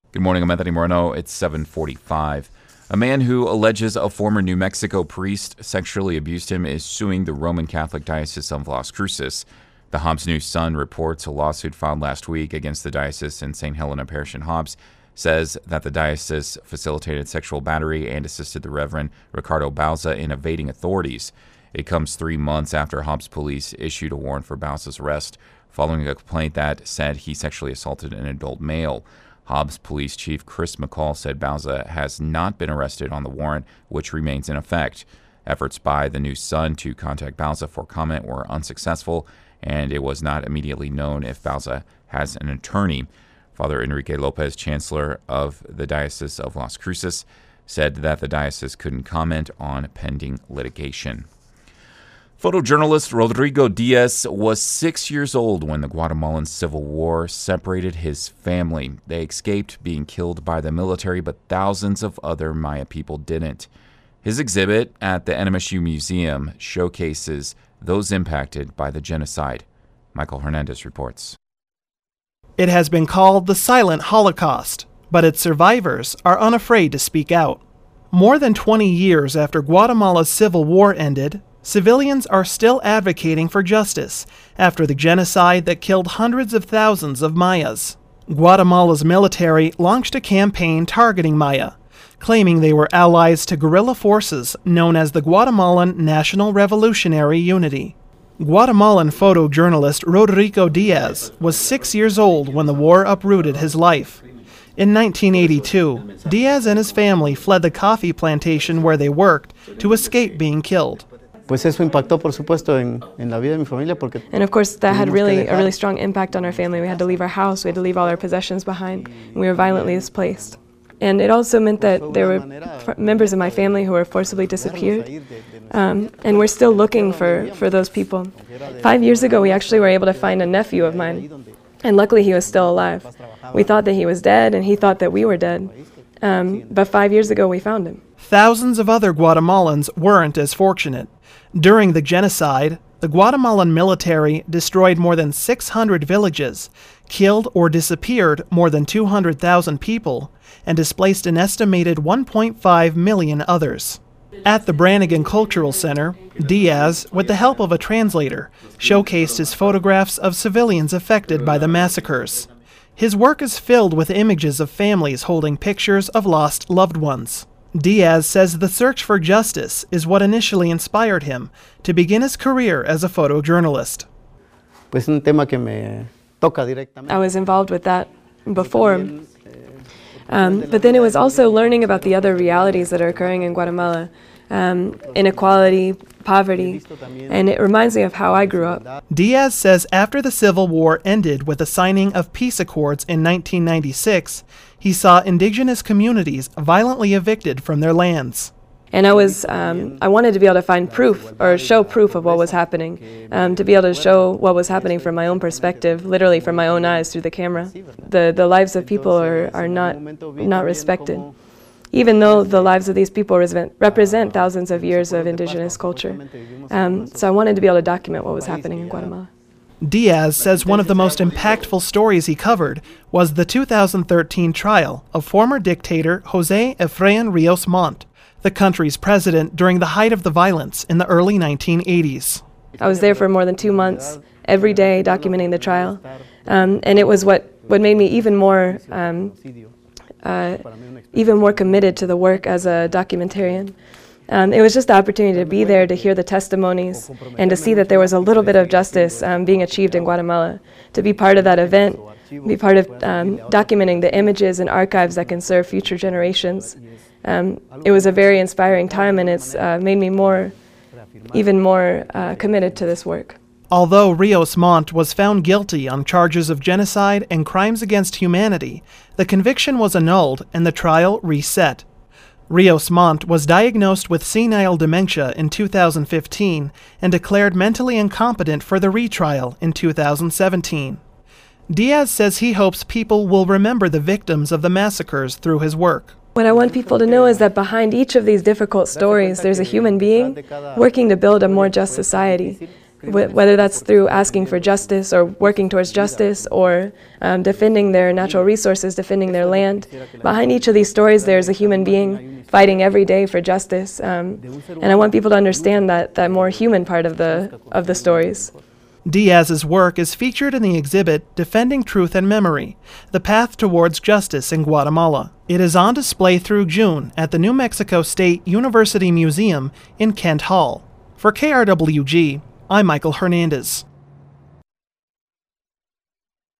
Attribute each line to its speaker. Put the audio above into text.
Speaker 1: Good morning, I'm Anthony Moreno. It's 7:45. A man who alleges a former New Mexico priest sexually abused him is suing the Roman Catholic Diocese of Las Cruces. The Hobbs News Sun reports a lawsuit filed last week against the diocese in St. Helena Parish in Hobbs says that the diocese facilitated sexual battery and assisted the Reverend Ricardo Bauza in evading authorities. It comes 3 months after Hobbs police issued a warrant for Bauza's arrest following a complaint that said he sexually assaulted an adult male. Hobbs Police Chief Chris McCall said Bauza has not been arrested on the warrant, which remains in effect. Efforts by the News Sun to contact Bauza for comment were unsuccessful, and it was not immediately known if Bauza has an attorney. Father Enrique Lopez, Chancellor of the Diocese of Las Cruces, said that the diocese couldn't comment on pending litigation. Photojournalist Rodrigo Diaz was 6 years old when the Guatemalan Civil War separated his family. They escaped being killed by the military, but thousands of other Maya people didn't. His exhibit at the NMSU Museum showcases those impacted by the genocide. Michael Hernandez reports.
Speaker 2: It has been called the Silent Holocaust, but its survivors are unafraid to speak out. More than 20 years after Guatemala's Civil War ended, civilians are still advocating for justice after the genocide that killed hundreds of thousands of Mayas. Guatemala's military launched a campaign targeting Maya, claiming they were allies to guerrilla forces known as the Guatemalan National Revolutionary Unity. Guatemalan photojournalist Rodrigo Diaz was 6 years old when the war uprooted his life. In 1982, Diaz and his family fled the coffee plantation where they worked to escape being killed.
Speaker 3: And of course, that had a really strong impact on our family. We had to leave our house, we had to leave all our possessions behind, and we were violently displaced. And it also meant that there were members of my family who were forcibly disappeared, and we're still looking for those people. 5 years ago, we actually were able to find a nephew of mine, and luckily he was still alive. We thought that he was dead, and he thought that we were dead, but 5 years ago we found him.
Speaker 2: Thousands of other Guatemalans weren't as fortunate. During the genocide, the Guatemalan military destroyed more than 600 villages, killed or disappeared more than 200,000 people, and displaced an estimated 1.5 million others. At the Brannigan Cultural Center, Diaz, with the help of a translator, showcased his photographs of civilians affected by the massacres. His work is filled with images of families holding pictures of lost loved ones. Diaz says the search for justice is what initially inspired him to begin his career as a photojournalist.
Speaker 3: I was involved with that before, but then it was also learning about the other realities that are occurring in Guatemala, inequality, poverty, and it reminds me of how I grew up.
Speaker 2: Diaz says after the Civil War ended with the signing of peace accords in 1996, he saw indigenous communities violently evicted from their lands.
Speaker 3: And I wanted to be able to find proof or show proof of what was happening, to be able to show what was happening from my own perspective, literally from my own eyes through the camera. The lives of people are not respected, even though the lives of these people represent thousands of years of indigenous culture. So I wanted to be able to document what was happening in Guatemala.
Speaker 2: Diaz says one of the most impactful stories he covered was the 2013 trial of former dictator José Efraín Ríos Montt, the country's president during the height of the violence in the early 1980s.
Speaker 3: I was there for more than 2 months, every day documenting the trial, and it was what made me even more committed to the work as a documentarian. It was just the opportunity to be there, to hear the testimonies, and to see that there was a little bit of justice being achieved in Guatemala, to be part of that event, be part of documenting the images and archives that can serve future generations. It was a very inspiring time, and it's made me even more committed to this work.
Speaker 2: Although Ríos Montt was found guilty on charges of genocide and crimes against humanity, the conviction was annulled and the trial reset. Ríos Montt was diagnosed with senile dementia in 2015 and declared mentally incompetent for the retrial in 2017. Diaz says he hopes people will remember the victims of the massacres through his work.
Speaker 3: What I want people to know is that behind each of these difficult stories, there's a human being working to build a more just society. whether that's through asking for justice or working towards justice or defending their natural resources, defending their land. Behind each of these stories, there's a human being fighting every day for justice. And I want people to understand that more human part of the stories.
Speaker 2: Diaz's work is featured in the exhibit Defending Truth and Memory, The Path Towards Justice in Guatemala. It is on display through June at the New Mexico State University Museum in Kent Hall. For KRWG, I'm Michael Hernandez.